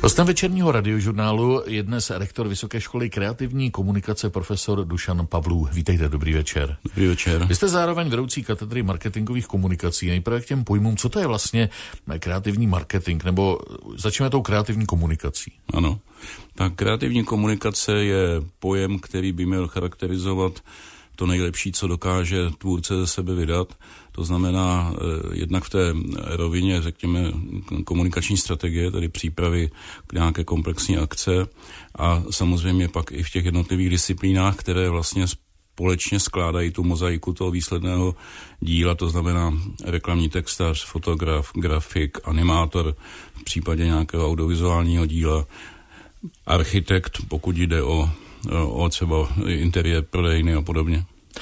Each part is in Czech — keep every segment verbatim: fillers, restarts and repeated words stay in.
Hostem večerního radiožurnálu je dnes rektor Vysoké školy kreativní komunikace profesor Dušan Pavlů. Vítejte, dobrý večer. Dobrý večer. Vy jste zároveň vedoucí katedry marketingových komunikací. Nejprve k těm pojmům, co to je vlastně kreativní marketing, nebo začneme tou kreativní komunikací. Ano, tak kreativní komunikace je pojem, který by měl charakterizovat to nejlepší, co dokáže tvůrce ze sebe vydat. To znamená eh, jednak v té rovině, řekněme, komunikační strategie, tedy přípravy k nějaké komplexní akce a samozřejmě pak i v těch jednotlivých disciplínách, které vlastně společně skládají tu mozaiku toho výsledného díla, to znamená reklamní textař, fotograf, grafik, animátor, v případě nějakého audiovizuálního díla, architekt, pokud jde o, o třeba interiér, prodejny a podobně.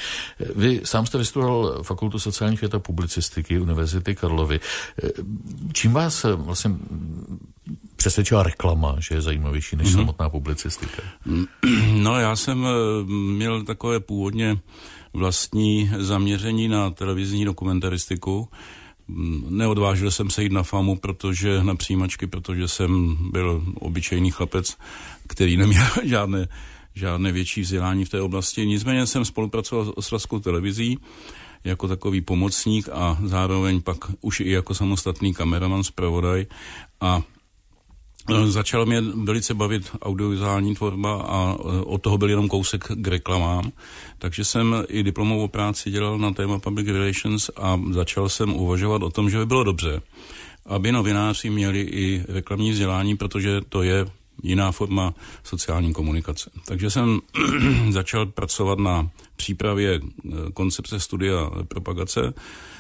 Vy sám jste vystudoval Fakultu sociálních věd a publicistiky Univerzity Karlovy. Čím vás vlastně přesvědčila reklama, že je zajímavější než mm-hmm. samotná publicistika? No, já jsem měl takové původně vlastní zaměření na televizní dokumentaristiku. Neodvážil jsem se jít na FAMu, protože na přijímačky, protože jsem byl obyčejný chlapec, který neměl žádné žádné větší vzdělání v té oblasti. Nicméně jsem spolupracoval s Ostravskou televizí jako takový pomocník a zároveň pak už i jako samostatný kameraman, zpravodaj a začalo mě velice bavit audiovizuální tvorba a od toho byl jenom kousek k reklamám. Takže jsem i diplomovou práci dělal na téma public relations a začal jsem uvažovat o tom, že by bylo dobře, aby novináři měli i reklamní vzdělání, protože to je jiná forma sociální komunikace. Takže jsem začal pracovat na přípravě koncepce studia propagace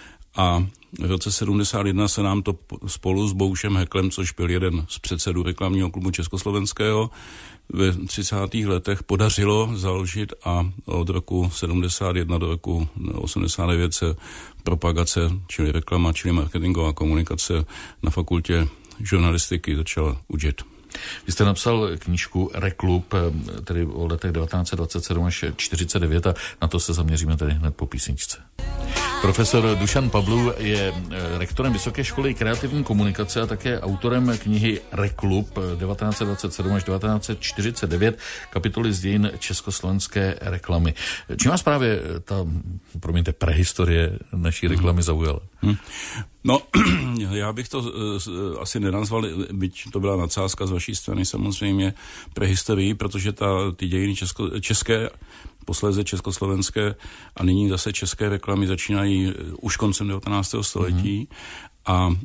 a v roce sedmdesát jedna se nám to spolu s Bohušem Heklem, což byl jeden z předsedů reklamního klubu československého, ve třicátých letech podařilo založit a od roku sedmdesát jedna do roku osmdesát devět se propagace, čili reklama, čili marketingová komunikace na fakultě žurnalistiky začala učit. Vy jste napsal knížku Reklub, tedy o letech devatenáct set dvacet sedm až čtyřicet devět a na to se zaměříme tady hned po písničce. Profesor Dušan Pavlů je rektorem Vysoké školy kreativní komunikace a také autorem knihy Reklub devatenáct set dvacet sedm až devatenáct set čtyřicet devět, kapitoly z dějin československé reklamy. Čím vás právě ta, promiňte, prehistorie naší reklamy zaujala? Hmm. No, já bych to uh, asi nenazval, byť to byla nadsázka z vaší strany samozřejmě prehistorii, protože ta, ty dějiny česko, české, posléze československé a nyní zase české reklamy začínají už koncem devatenáctého století. Mm-hmm. A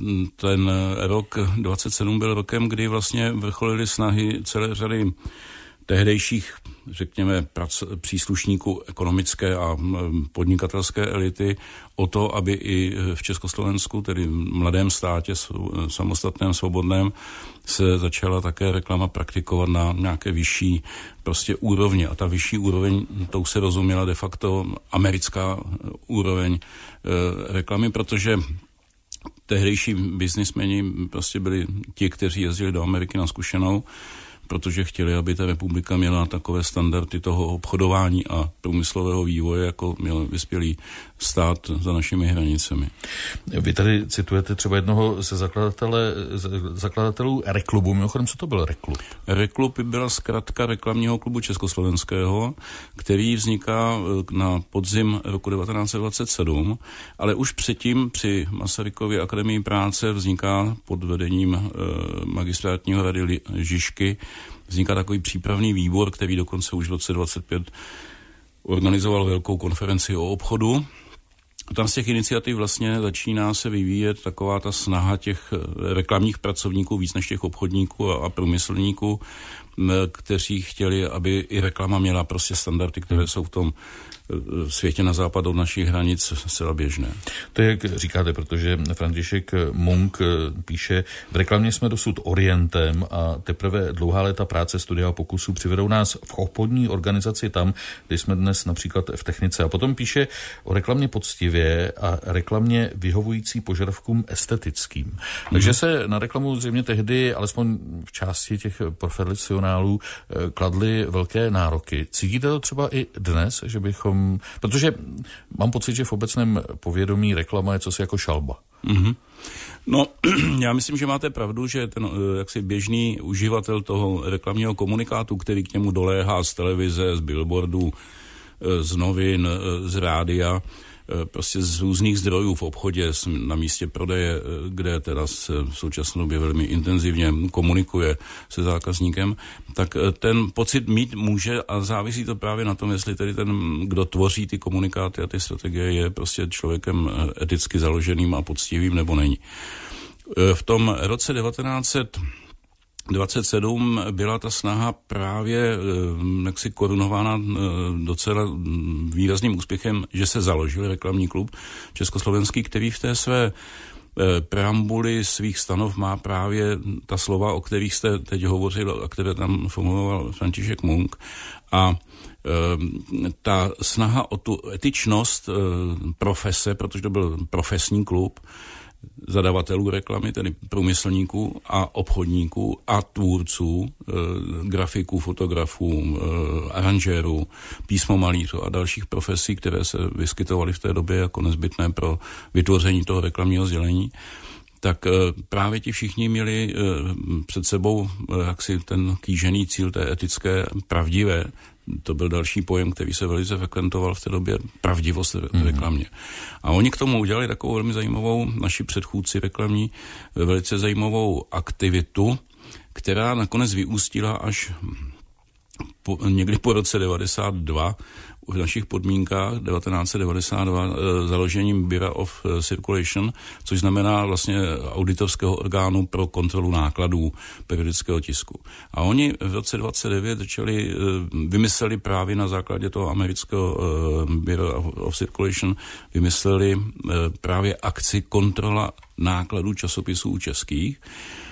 ten rok dvacet sedm byl rokem, kdy vlastně vrcholily snahy celé řady tehdejších, řekněme, prac, příslušníků ekonomické a podnikatelské elity o to, aby i v Československu, tedy mladém státě, samostatném, svobodném, se začala také reklama praktikovat na nějaké vyšší prostě úrovni. A ta vyšší úroveň, tou se rozuměla de facto americká úroveň e, reklamy, protože tehdejší biznismeni prostě byli ti, kteří jezdili do Ameriky na zkušenou, protože chtěli, aby ta republika měla takové standardy toho obchodování a průmyslového vývoje, jako měl vyspělý stát za našimi hranicemi. Vy tady citujete třeba jednoho ze zakladatele, zakladatelů Reklubu. Mimochodem, co to byl Reklub? Reklub byla zkratka reklamního klubu československého, který vzniká na podzim roku devatenáct set dvacet sedm, ale už předtím při Masarykově akademii práce vzniká pod vedením e, magistrátního rady Žižky, vzniká takový přípravný výbor, který dokonce už v roce dvacet pět organizoval velkou konferenci o obchodu. Tam z těch iniciativ vlastně začíná se vyvíjet taková ta snaha těch reklamních pracovníků, víc než těch obchodníků a, a průmyslníků, kteří chtěli, aby i reklama měla prostě standardy, které jsou v tom světě na západ od našich hranic zcela běžné. To je, jak říkáte, protože František Munk píše, v reklamě jsme dosud orientem a teprve dlouhá léta práce, studia a pokusů přivedou nás v obchodní organizaci tam, kde jsme dnes například v technice. A potom píše o reklamě poctivě a reklamě vyhovující požadavkům estetickým. Mm-hmm. Takže se na reklamu zřejmě tehdy, alespoň v části těch profesionálů, kladly velké nároky. Cítíte to třeba i dnes, že bychom... Protože mám pocit, že v obecném povědomí reklama je cosi jako šalba. Mm-hmm. No, já myslím, že máte pravdu, že ten jaksi běžný uživatel toho reklamního komunikátu, který k němu doléhá z televize, z billboardů, z novin, z rádia, prostě z různých zdrojů v obchodě, na místě prodeje, kde teda se v současné době velmi intenzivně komunikuje se zákazníkem, tak ten pocit mít může a závisí to právě na tom, jestli tedy ten, kdo tvoří ty komunikáty a ty strategie, je prostě člověkem eticky založeným a poctivým nebo není. V tom roce devatenáct dvacet sedm byla ta snaha právě jaksi korunována docela výrazným úspěchem, že se založil reklamní klub československý, který v té své preambuli svých stanov má právě ta slova, o kterých jste teď hovořil a které tam formuloval František Munk. A ta snaha o tu etičnost profese, protože to byl profesní klub, zadavatelů reklamy, tedy průmyslníků a obchodníků a tvůrců, e, grafiků, fotografů, e, aranžérů, písmomalířů a dalších profesí, které se vyskytovaly v té době jako nezbytné pro vytvoření toho reklamního sdělení, tak e, právě ti všichni měli e, před sebou e, jaksi ten kýžený cíl té etické, pravdivé. To byl další pojem, který se velice frekventoval v té době, pravdivost mm-hmm. reklamně. A oni k tomu udělali takovou velmi zajímavou, naši předchůdci reklamní, velice zajímavou aktivitu, která nakonec vyústila až po, někdy po roce devadesát dva v našich podmínkách devatenáct devadesát dva e, založením Bureau of Circulation, což znamená vlastně auditorského orgánu pro kontrolu nákladů periodického tisku. A oni v roce dvacet devět začali, e, vymysleli právě na základě toho amerického e, Bureau of Circulation, vymysleli e, právě akci kontrola nákladů časopisů českých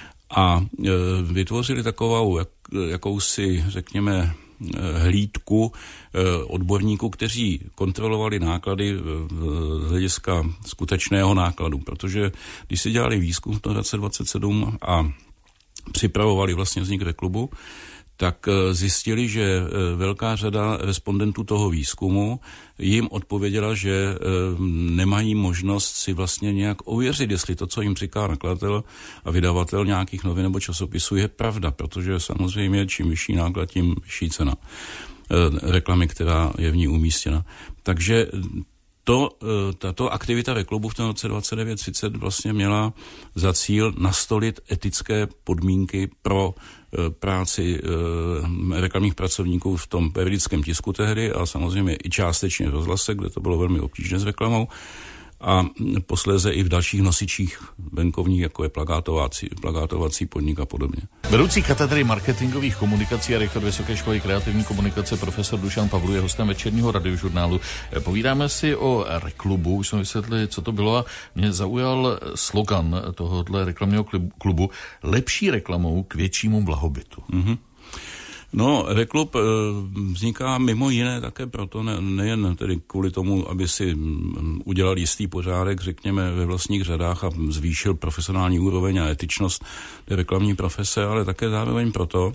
a e, vytvořili takovou jak, jakousi, řekněme, hlídku odborníků, kteří kontrolovali náklady z hlediska skutečného nákladu, protože když si dělali výzkum v tom roce dvacet sedm a připravovali vlastně vznik reklubu, tak zjistili, že velká řada respondentů toho výzkumu jim odpověděla, že nemají možnost si vlastně nějak ověřit, jestli to, co jim říká nakladatel a vydavatel nějakých novin nebo časopisů, je pravda, protože samozřejmě čím vyšší náklad, tím vyšší cena reklamy, která je v ní umístěna. Takže To, tato aktivita reklubu v tom roce dvacet devět třicet vlastně měla za cíl nastolit etické podmínky pro práci reklamních pracovníků v tom periodickém tisku tehdy a samozřejmě i částečně v rozhlase, kde to bylo velmi obtížné s reklamou, a posléze i v dalších nosičích venkovních, jako je plagátovací, plagátovací podnik a podobně. Vedoucí katedry marketingových komunikací a rektor Vysoké školy kreativní komunikace profesor Dušan Pavlů je hostem večerního radiožurnálu. Povídáme si o reklubu, už jsme vysvětlili, co to bylo, a mě zaujal slogan tohohle reklamního klubu: lepší reklamou k většímu blahobytu. Mm-hmm. No, reklub e, vzniká mimo jiné také proto, ne, nejen tedy kvůli tomu, aby si m, udělal jistý pořádek, řekněme, ve vlastních řadách a zvýšil profesionální úroveň a etičnost reklamní profese, ale také zároveň proto,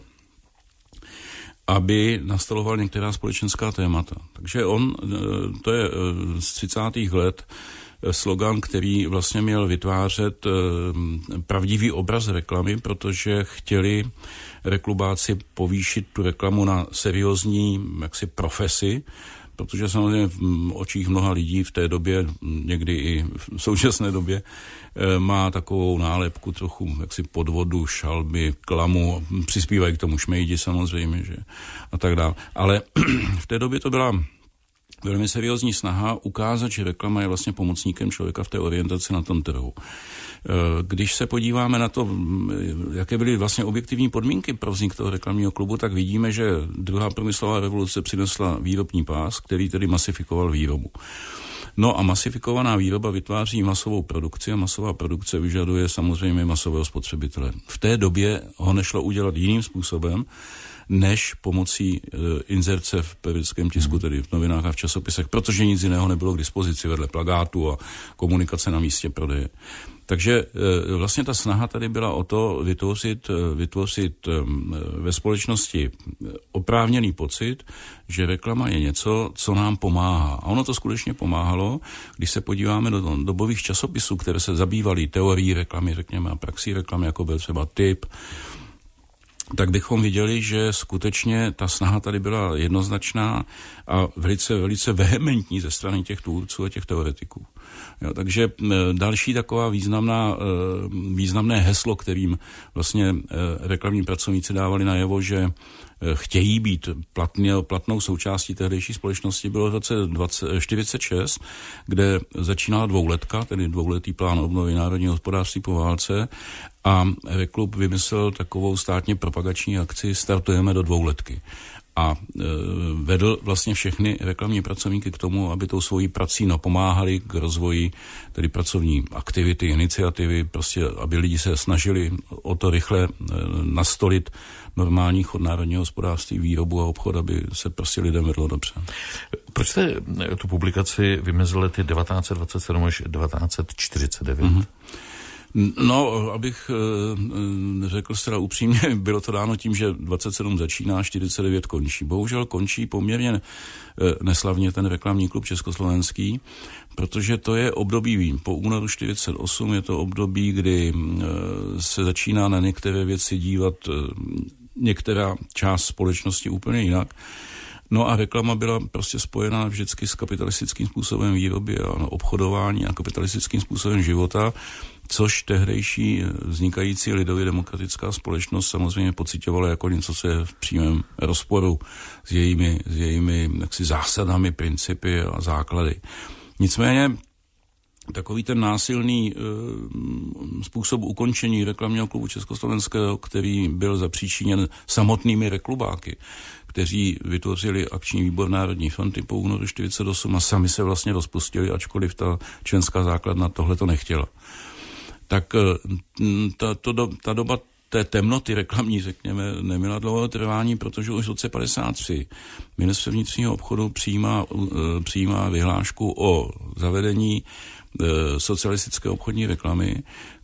aby nastoloval některá společenská témata. Takže on, e, to je e, z třicátých let, slogan, který vlastně měl vytvářet pravdivý obraz reklamy, protože chtěli reklubáci povýšit tu reklamu na seriózní jaksi profesi, protože samozřejmě v očích mnoha lidí v té době, někdy i v současné době, má takovou nálepku trochu jaksi podvodu, šalby, klamu, přispívají k tomu šmejdi samozřejmě, že a tak dále. Ale v té době to byla velmi seriózní snaha ukázat, že reklama je vlastně pomocníkem člověka v té orientaci na tom trhu. Když se podíváme na to, jaké byly vlastně objektivní podmínky pro vznik toho reklamního klubu, tak vidíme, že druhá průmyslová revoluce přinesla výrobní pás, který tedy masifikoval výrobu. No a masifikovaná výroba vytváří masovou produkci a masová produkce vyžaduje samozřejmě masového spotřebitele. V té době ho nešlo udělat jiným způsobem, než pomocí e, inzerce v periodickém tisku, tedy v novinách a v časopisech, protože nic jiného nebylo k dispozici vedle plagátu a komunikace na místě prodeje. Takže vlastně ta snaha tady byla o to vytvořit, vytvořit ve společnosti oprávněný pocit, že reklama je něco, co nám pomáhá. A ono to skutečně pomáhalo, když se podíváme do dobových časopisů, které se zabývaly teorií reklamy, řekněme, a praxí reklamy, jako byl třeba Typ, tak bychom viděli, že skutečně ta snaha tady byla jednoznačná a velice, velice vehementní ze strany těch tvůrců a těch teoretiků. Jo, takže další taková významná, významné heslo, kterým vlastně reklamní pracovníci dávali najevo, že chtějí být platně, platnou součástí tehdejší společnosti, bylo v roce čtyřicet šest, kde začínala dvouletka, tedy dvouletý plán obnovy národního hospodářství po válce, a Reklub vymyslel takovou státně propagační akci Startujeme do dvouletky. A e, vedl vlastně všechny reklamní pracovníky k tomu, aby tou svojí prací napomáhali k rozvoji tedy pracovní aktivity, iniciativy, prostě aby lidi se snažili o to rychle e, nastolit normální chod národního hospodářství, výrobu a obchod, aby se prostě lidem vedlo dobře. Proč jste tu publikaci vymezili lety devatenáct set dvacet sedm až devatenáct set čtyřicet devět? Mm-hmm. No, abych e, řekl zcela upřímně, bylo to dáno tím, že dvacet sedm začíná, čtyřicet devět končí. Bohužel končí poměrně e, neslavně ten reklamní klub československý, protože to je období po únoru čtyřicet osm, je to období, kdy e, se začíná na některé věci dívat e, některá část společnosti úplně jinak. No a reklama byla prostě spojená vždycky s kapitalistickým způsobem výroby a obchodování a kapitalistickým způsobem života, což tehdejší vznikající lidově demokratická společnost samozřejmě pociťovala jako něco, co je v přímém rozporu s jejími, s jejími jaksi zásadami, principy a základy. Nicméně takový ten násilný e, způsob ukončení reklamního klubu československého, který byl zapříčiněn samotnými reklubáky, kteří vytvořili akční výbor Národní fronty po únoru čtyřicet osm a sami se vlastně rozpustili, ačkoliv ta členská základna tohle to nechtěla. Tak ta, to, ta doba té temnoty reklamní, řekněme, neměla dlouhého trvání, protože už v roce padesát tři Ministerstvo vnitřního obchodu přijímá, přijímá vyhlášku o zavedení socialistické obchodní reklamy,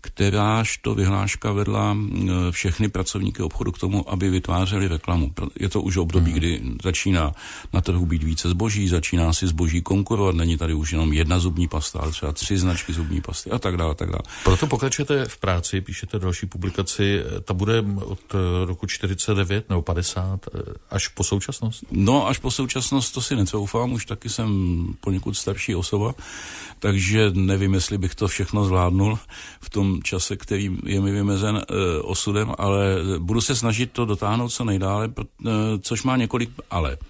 kteráž to vyhláška vedla všechny pracovníky obchodu k tomu, aby vytvářeli reklamu. Je to už období, kdy začíná na trhu být více zboží, začíná si zboží konkurovat, není tady už jenom jedna zubní pasta, ale třeba tři značky zubní pasty a tak dále, tak dále. Proto pokračujete v práci, píšete další publikaci, ta bude od roku čtyřicet devět nebo padesát až po současnost? No, až po současnost to si netroufám, už taky jsem poněkud starší osoba, takže nevím, jestli bych to všechno zvládnul v tom čase, který je mi vymezen e, osudem, ale budu se snažit to dotáhnout co nejdále, e, což má několik ale.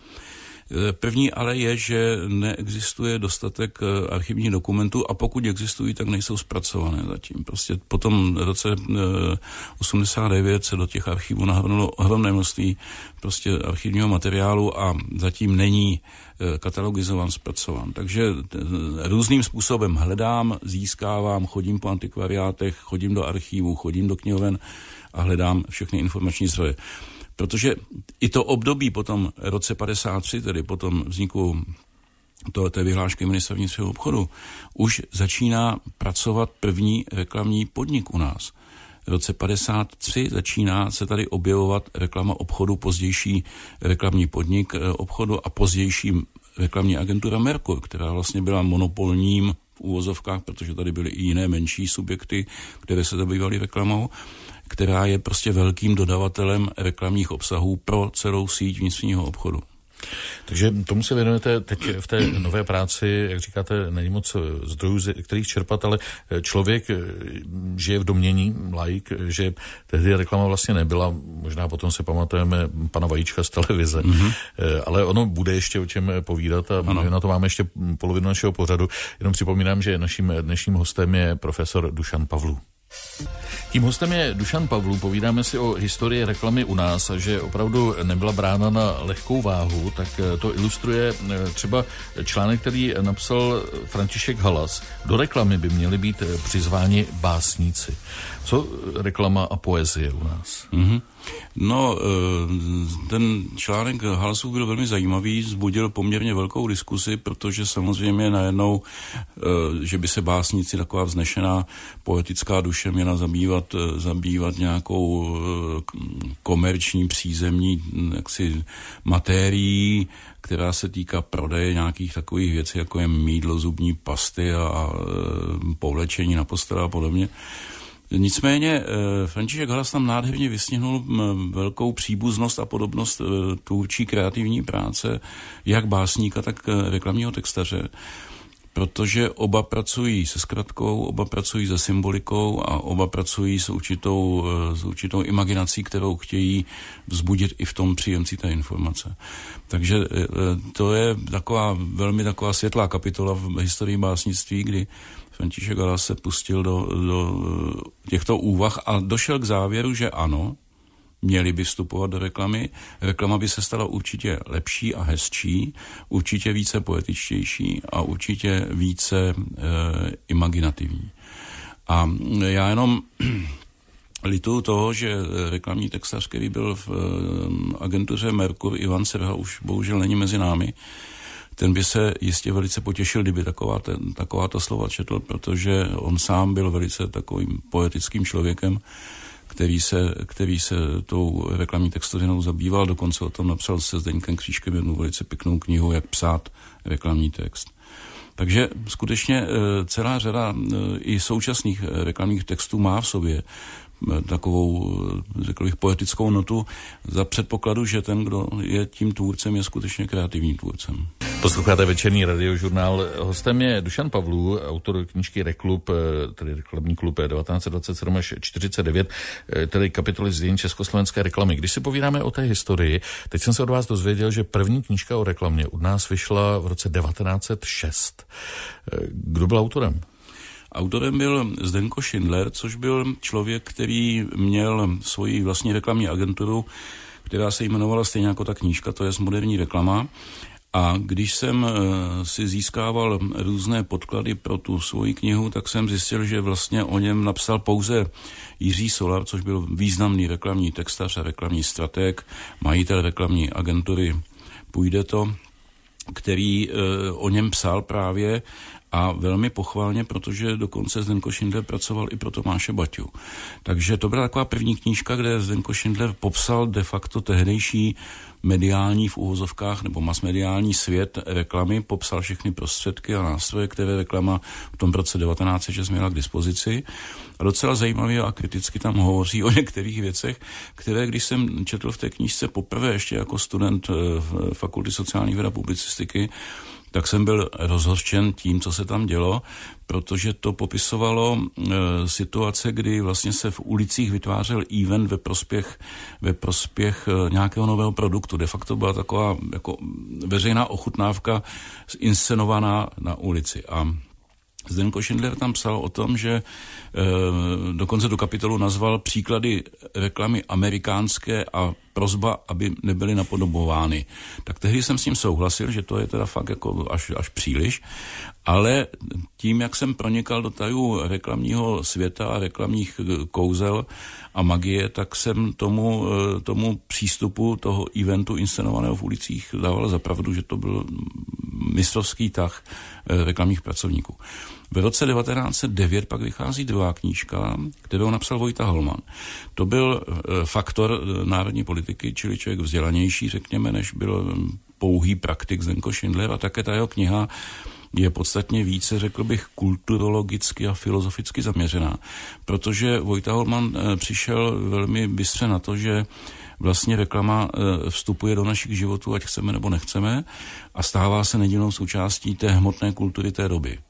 E, první ale je, že neexistuje dostatek e, archivních dokumentů a pokud existují, tak nejsou zpracované zatím. Prostě po tom roce e, osmdesát devět se do těch archivů nahrnulo ohromné množství prostě archivního materiálu a zatím není katalogizovan, zpracovan. Takže různým způsobem hledám, získávám, chodím po antikvariátech, chodím do archívů, chodím do knihoven a hledám všechny informační zdroje. Protože i to období po tom roce padesát tři, tedy po tom vzniku to, té vyhlášky Ministerstva vnitřního obchodu, už začíná pracovat první reklamní podnik u nás. V roce padesát tři začíná se tady objevovat reklama obchodu, pozdější reklamní podnik obchodu a pozdější reklamní agentura Merkur, která vlastně byla monopolním v úvozovkách, protože tady byly i jiné menší subjekty, které se zabývaly reklamou, která je prostě velkým dodavatelem reklamních obsahů pro celou síť vnitřního obchodu. Takže tomu se věnujete teď v té nové práci, jak říkáte, není moc zdrojů, z kterých čerpat, ale člověk žije v domnění, laik, že tehdy reklama vlastně nebyla, možná potom se pamatujeme pana Vajíčka z televize, mm-hmm. ale ono bude ještě o čem povídat a ano. Na to máme ještě polovinu našeho pořadu. Jenom připomínám, že naším dnešním hostem je profesor Dušan Pavlů. Tím hostem je Dušan Pavlů, povídáme si o historii reklamy u nás a že opravdu nebyla brána na lehkou váhu, tak to ilustruje třeba článek, který napsal František Halas. Do reklamy by měli být přizváni básníci. Co reklama a poezie u nás? Mm-hmm. No, ten článek Halasův byl velmi zajímavý, vzbudil poměrně velkou diskusi, protože samozřejmě najednou, že by se básníci, taková vznešená poetická duše, měla zabývat, zabývat nějakou komerční, přízemní jaksi matérií, která se týká prodeje nějakých takových věcí, jako je mýdlo, zubní pasty a povlečení na postel a podobně. Nicméně František Halas tam nádherně vysněhnul velkou příbuznost a podobnost tvůrčí kreativní práce jak básníka, tak reklamního textaře, protože oba pracují se zkratkou, oba pracují se symbolikou a oba pracují s určitou, s určitou imaginací, kterou chtějí vzbudit i v tom příjemci té informace. Takže to je taková velmi taková světlá kapitola v historii básnictví, kdy František Halas se pustil do, do těchto úvah a došel k závěru, že ano, měli by vstupovat do reklamy. Reklama by se stala určitě lepší a hezčí, určitě více poetičtější a určitě více e, imaginativní. A já jenom lituju toho, že reklamní textař, který byl v e, agentuře Merkur, Ivan Serha, už bohužel není mezi námi. Ten by se jistě velice potěšil, kdyby taková, ten, taková ta slova četl, protože on sám byl velice takovým poetickým člověkem, který se, který se tou reklamní textovinou zabýval, dokonce o tom napsal se Zdeňkem Křížkem jednu velice pěknou knihu, jak psát reklamní text. Takže skutečně celá řada i současných reklamních textů má v sobě takovou, řekl bych, poetickou notu za předpokladu, že ten, kdo je tím tvůrcem, je skutečně kreativním tvůrcem. Posloucháte večerní radiožurnál. Hostem je Dušan Pavlů, autor knížky Reklub, tedy reklamní klub devatenáct dvacet sedm až čtyřicet devět, tedy kapitoly z dějin československé reklamy. Když si povídáme o té historii, teď jsem se od vás dozvěděl, že první knížka o reklamě u nás vyšla v roce devatenáct set šest. Kdo byl autorem? Autorem byl Zdenko Schindler, což byl člověk, který měl svoji vlastní reklamní agenturu, která se jmenovala stejně jako ta knížka, to je moderní reklama. A když jsem si získával různé podklady pro tu svoji knihu, tak jsem zjistil, že vlastně o něm napsal pouze Jiří Solar, což byl významný reklamní textař a reklamní strateg, majitel reklamní agentury Půjde to, který o něm psal právě a velmi pochválně, protože dokonce Zdenko Schindler pracoval i pro Tomáše Baťu. Takže to byla taková první knížka, kde Zdenko Schindler popsal de facto tehdejší mediální v uvozovkách nebo masmediální svět reklamy, popsal všechny prostředky a nástroje, které reklama v tom roce devatenáct set šest měla k dispozici. A docela zajímavě a kriticky tam hovoří o některých věcech, které, když jsem četl v té knížce poprvé ještě jako student v Fakulty sociálních věd a publicistiky, tak jsem byl rozhořčen tím, co se tam dělo, protože to popisovalo e, situace, kdy vlastně se v ulicích vytvářel event ve prospěch, ve prospěch e, nějakého nového produktu. De facto byla taková jako veřejná ochutnávka inscenovaná na ulici. A Zdenko Schindler tam psal o tom, že e, dokonce do kapitolu nazval příklady reklamy amerikánské a prosba, aby nebyly napodobovány. Tak tehdy jsem s tím souhlasil, že to je teda fakt jako až, až příliš, ale tím, jak jsem pronikal do tajů reklamního světa a reklamních kouzel a magie, tak jsem tomu, tomu přístupu toho eventu inscenovaného v ulicích dával za pravdu, že to byl mistrovský tah reklamních pracovníků. V roce devatenáct set devět pak vychází druhá knížka, kterou napsal Vojta Holman. To byl faktor národní politiky, čili člověk vzdělanější, řekněme, než byl pouhý praktik Zdenko Schindler, a také ta jeho kniha je podstatně více, řekl bych, kulturologicky a filozoficky zaměřená, protože Vojta Holman přišel velmi bystře na to, že vlastně reklama vstupuje do našich životů, ať chceme nebo nechceme, a stává se nedílnou součástí té hmotné kultury té doby.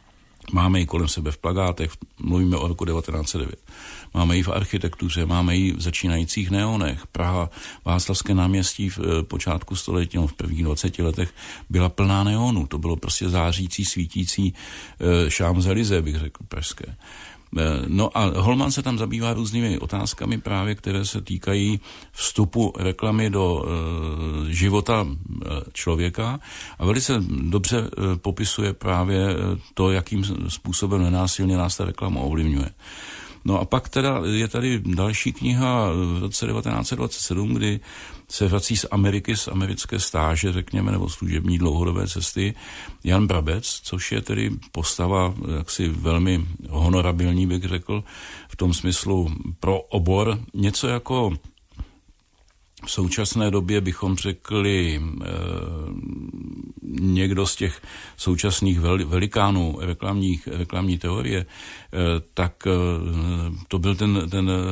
Máme ji kolem sebe v plakátech, mluvíme o roku devatenáct set devět. Máme ji v architektuře, máme ji v začínajících neonech. Praha, Václavské náměstí v počátku století, no v prvních dvaceti letech byla plná neonů. To bylo prostě zářící, svítící Champs-Élysées, bych řekl, pražské. No a Holman se tam zabývá různými otázkami právě, které se týkají vstupu reklamy do e, života člověka a velice dobře e, popisuje právě to, jakým způsobem nenásilně nás ta reklama ovlivňuje. No a pak teda je tady další kniha v roce devatenáct set dvacet sedm, kdy se vrací z Ameriky, z americké stáže, řekněme, nebo služební dlouhodobé cesty, Jan Brabec, což je tedy postava jaksi velmi honorabilní, bych řekl, v tom smyslu pro obor, něco jako v současné době bychom řekli e, někdo z těch současných vel, velikánů reklamních, reklamní teorie, e, tak e, to byl ten, ten e,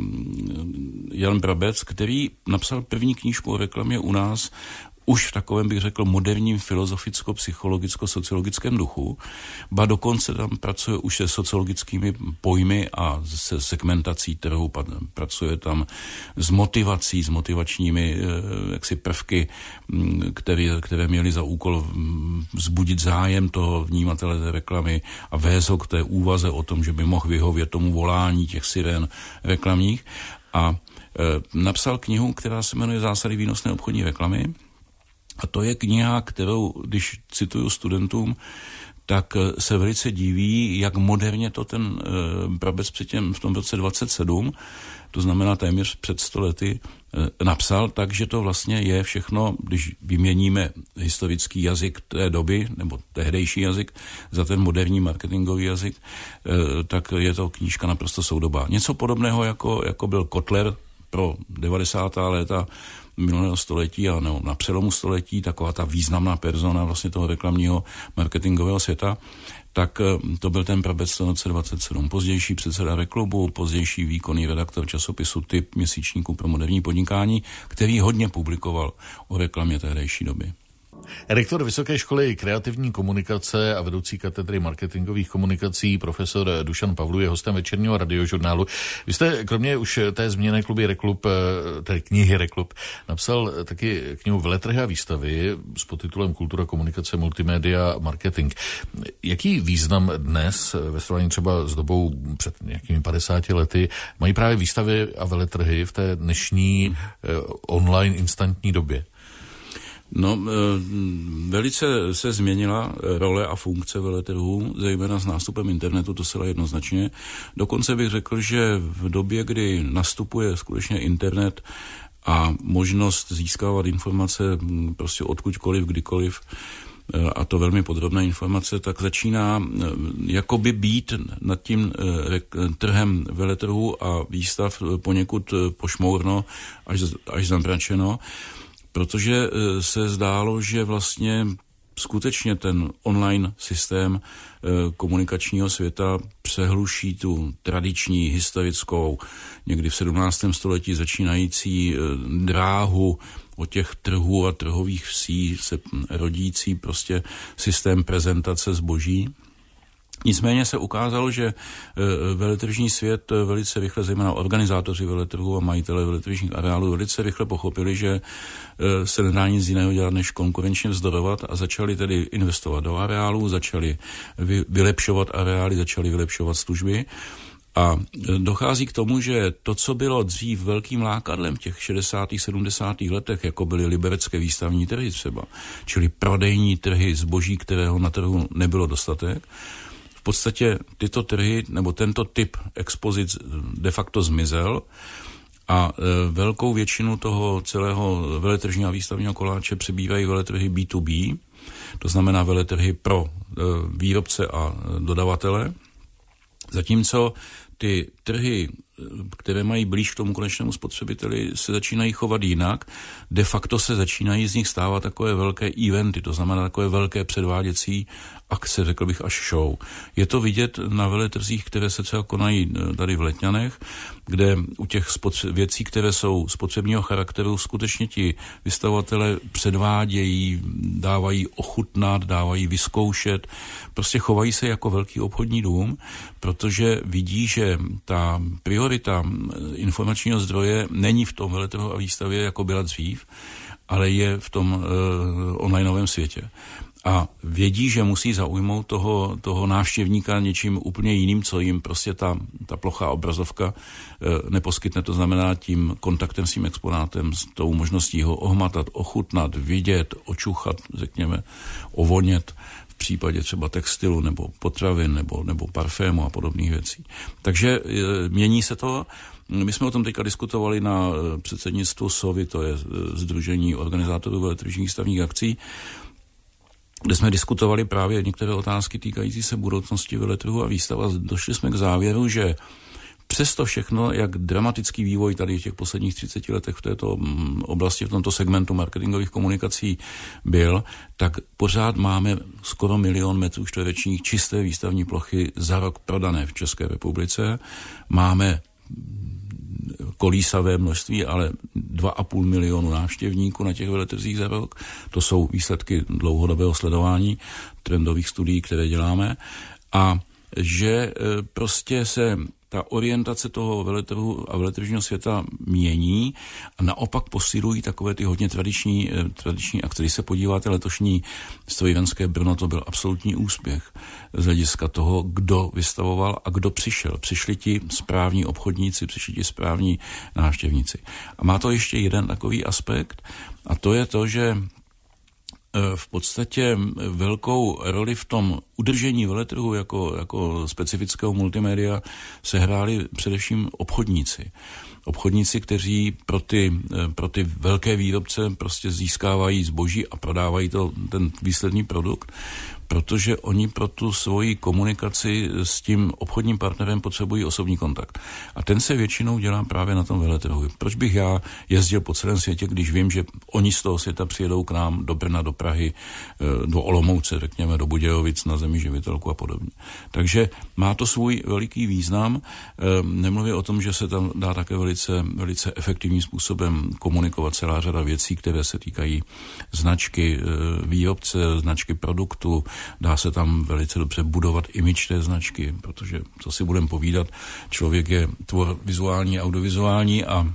Jan Brabec, který napsal první knížku o reklamě u nás už v takovém, bych řekl, moderním filozoficko-psychologicko-sociologickém duchu, ba dokonce tam pracuje už se sociologickými pojmy a se segmentací trhu, pracuje tam s motivací, s motivačními jaksi prvky, které, které měly za úkol vzbudit zájem toho vnímatele té reklamy a vést ho k té úvaze o tom, že by mohl vyhovět tomu volání těch sirén reklamních. A e, napsal knihu, která se jmenuje Zásady výnosné obchodní reklamy. A to je kniha, kterou, když cituju studentům, tak se velice diví, jak moderně to ten e, Brabec předtím v tom roce dvacet sedm, to znamená téměř před sto lety, e, napsal, takže to vlastně je všechno, když vyměníme historický jazyk té doby, nebo tehdejší jazyk, za ten moderní marketingový jazyk, e, tak je to knížka naprosto soudobá. Něco podobného, jako, jako byl Kotler pro devadesátá léta minulého století a no, na přelomu století, taková ta významná persona vlastně toho reklamního marketingového světa, tak to byl ten Brabec v roce dvacet sedm. Pozdější předseda Reklubu, pozdější výkonný redaktor časopisu Typ, měsíčníku pro moderní podnikání, který hodně publikoval o reklamě tehdejší doby. Rektor Vysoké školy kreativní komunikace a vedoucí katedry marketingových komunikací profesor Dušan Pavlů je hostem večerního radiožurnálu. Vy jste kromě už té zmíněné kluby Reklub, té knihy Reklub, napsal taky knihu Veletrhy a výstavy s podtitulem Kultura, komunikace, multimédia, marketing. Jaký význam dnes ve srovnání třeba s dobou před nějakými padesáti lety mají právě výstavy a veletrhy v té dnešní online instantní době? No, velice se změnila role a funkce veletrhů, zejména s nástupem internetu, to se dá jednoznačně. Dokonce bych řekl, že v době, kdy nastupuje skutečně internet a možnost získávat informace prostě odkudkoliv, kdykoliv, a to velmi podrobné informace, tak začíná jakoby být nad tím trhem veletrhů a výstav poněkud pošmourno až, až zamračeno, protože se zdálo, že vlastně skutečně ten online systém komunikačního světa přehluší tu tradiční, historickou, někdy v sedmnáctém století začínající dráhu od těch trhů a trhových vsí se rodící prostě systém prezentace zboží. Nicméně se ukázalo, že veletržní svět velice rychle, zejména organizátoři veletrhu a majitele veletržních areálů, velice rychle pochopili, že se nedá nic jiného dělat, než konkurenčně vzdorovat a začali tedy investovat do areálů, začali vylepšovat areály, začali vylepšovat služby. A dochází k tomu, že to, co bylo dřív velkým lákadlem v těch šedesátých, sedmdesátých letech, jako byly liberecké výstavní trhy třeba, čili prodejní trhy zboží, kterého na trhu nebylo dostatek, v podstatě tyto trhy nebo tento typ expozic de facto zmizel a e, velkou většinu toho celého veletržního a výstavního koláče přebývají veletrhy bé dvě bé, to znamená veletrhy pro e, výrobce a dodavatele, zatímco ty trhy, které mají blíž k tomu konečnému spotřebiteli, se začínají chovat jinak. De facto se začínají z nich stávat takové velké eventy, to znamená takové velké předváděcí akce, řekl bych až show. Je to vidět na veletrzích, které se třeba konají tady v Letňanech, kde u těch spotře- věcí, které jsou spotřebního charakteru, skutečně ti vystavovatelé předvádějí, dávají ochutnat, dávají vyzkoušet, prostě chovají se jako velký obchodní dům, protože vidí, že ta priorita informačního zdroje není v tom veletrhu a výstavě, jako byla dřív, ale je v tom uh, onlineovém světě. a vědí, že musí zaujmout toho, toho návštěvníka něčím úplně jiným, co jim prostě ta, ta plochá obrazovka e, neposkytne. To znamená tím kontaktem s tím exponátem, s tou možností ho ohmatat, ochutnat, vidět, očuchat, řekněme, ovonět v případě třeba textilu nebo potravin nebo, nebo parfému a podobných věcí. Takže e, mění se to. My jsme o tom teďka diskutovali na předsednictvu S O V I, to je Sdružení organizátorů veletržních stavních akcí, kde jsme diskutovali právě některé otázky týkající se budoucnosti veletrhu a výstav a došli jsme k závěru, že přesto všechno, jak dramatický vývoj tady v těch posledních třiceti letech v této oblasti, v tomto segmentu marketingových komunikací byl, tak pořád máme skoro milion metrů čtverečních čisté výstavní plochy za rok prodané v České republice. Máme kolísavé množství, ale dva a půl milionu návštěvníků na těch veletrzích za rok. To jsou výsledky dlouhodobého sledování trendových studií, které děláme. A že prostě se ta orientace toho veletrhu a veletržního světa mění a naopak posilují takové ty hodně tradiční, tradiční akce. Když se podíváte, letošní strojírenské Brno, to byl absolutní úspěch z hlediska toho, kdo vystavoval a kdo přišel. Přišli ti správní obchodníci, přišli ti správní návštěvníci. A má to ještě jeden takový aspekt a to je to, že v podstatě velkou roli v tom udržení veletrhu jako, jako specifického multimédia sehráli především obchodníci. Obchodníci, kteří pro ty, pro ty velké výrobce prostě získávají zboží a prodávají to, ten výsledný produkt, protože oni pro tu svoji komunikaci s tím obchodním partnerem potřebují osobní kontakt. A ten se většinou dělá právě na tom veletrhu. Proč bych já jezdil po celém světě, když vím, že oni z toho světa přijedou k nám do Brna, do Prahy, do Olomouce, řekněme, do Budějovic, na Zemi živitelku a podobně. Takže má to svůj veliký význam. Nemluvě o tom, že se tam dá také velice, velice efektivním způsobem komunikovat celá řada věcí, které se týkají značky výrobce, značky produktu. Dá se tam velice dobře budovat image té značky, protože, co si budeme povídat, člověk je tvor vizuální, audiovizuální a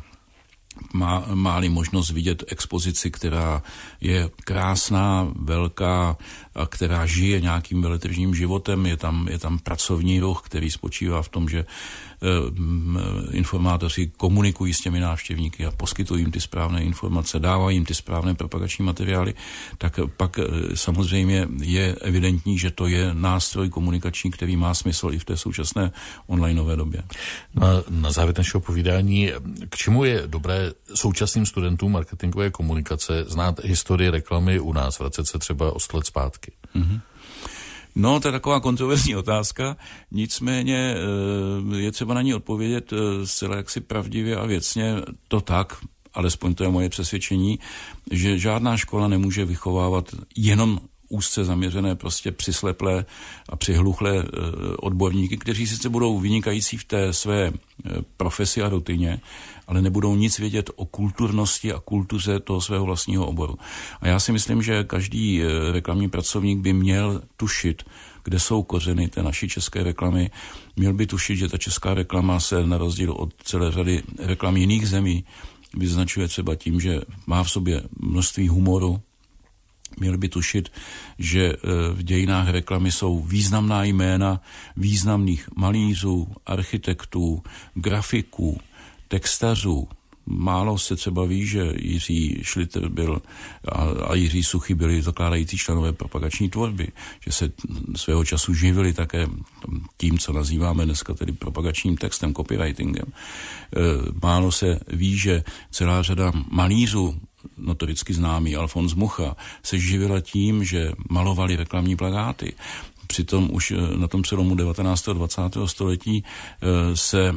má, má-li možnost vidět expozici, která je krásná, velká a která žije nějakým veletržním životem, je tam, je tam pracovní ruch, který spočívá v tom, že eh, informátoři komunikují s těmi návštěvníky a poskytují jim ty správné informace, dávají jim ty správné propagační materiály, tak pak eh, samozřejmě je evidentní, že to je nástroj komunikační, který má smysl i v té současné onlineové době. Na, na závěr našeho povídání, k čemu je dobré současným studentům marketingové komunikace znát historii reklamy u nás, vracet se třeba o sto let zpátky? Mm-hmm. No, to je taková kontroverzní otázka, nicméně je třeba na ní odpovědět zcela jaksi pravdivě a věcně to tak, alespoň to je moje přesvědčení, že žádná škola nemůže vychovávat jenom úzce zaměřené, prostě přisleplé a přihluchlé odborníky, kteří sice budou vynikající v té své profesi a rutině, ale nebudou nic vědět o kulturnosti a kultuře toho svého vlastního oboru. A já si myslím, že každý reklamní pracovník by měl tušit, kde jsou kořeny té naší české reklamy. Měl by tušit, že ta česká reklama se na rozdíl od celé řady reklam jiných zemí vyznačuje třeba tím, že má v sobě množství humoru. Měl by tušit, že v dějinách reklamy jsou významná jména významných malířů, architektů, grafiků, textařů. Málo se třeba ví, že Jiří Šliter byl a, a Jiří Suchý byli zakládající členové propagační tvorby, že se svého času živili také tím, co nazýváme dneska tedy propagačním textem, copywritingem. Málo se ví, že celá řada malířů, notoricky známý Alfons Mucha, se živila tím, že malovali reklamní plakáty. Přitom už na tom přelomu devatenáctého a dvacátého století se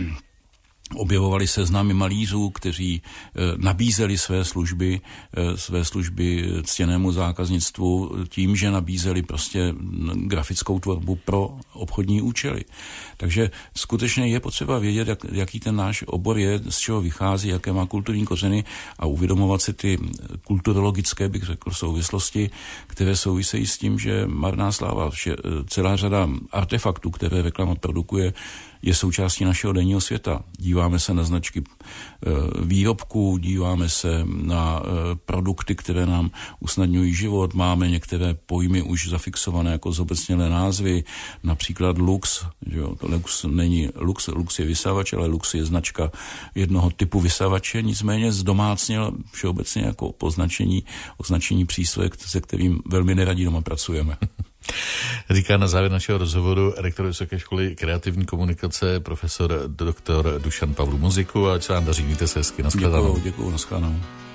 objevovali seznamy malířů, kteří nabízeli své služby, své služby ctěnému zákaznictvu tím, že nabízeli prostě grafickou tvorbu pro obchodní účely. Takže skutečně je potřeba vědět, jak, jaký ten náš obor je, z čeho vychází, jaké má kulturní kořeny a uvědomovat si ty kulturologické, bych řekl, souvislosti, které souvisejí s tím, že marná sláva, že celá řada artefaktů, které reklama produkuje, je součástí našeho denního světa. Díváme se na značky výrobků, díváme se na produkty, které nám usnadňují život, máme některé pojmy už zafixované jako zobecnělé názvy, například Lux, že jo, Lux není Lux, Lux je vysavač, ale Lux je značka jednoho typu vysavače, nicméně zdomácněl všeobecně jako označení, označení přístroje, se kterým velmi neradí doma pracujeme. Říká na závěr našeho rozhovoru rektor Vysoké školy kreativní komunikace, profesor doktor Dušan Pavlů Muziku, a ať se vám daří, mějte se hezky, nashledanou. Děkuju, děkuju, nashledanou.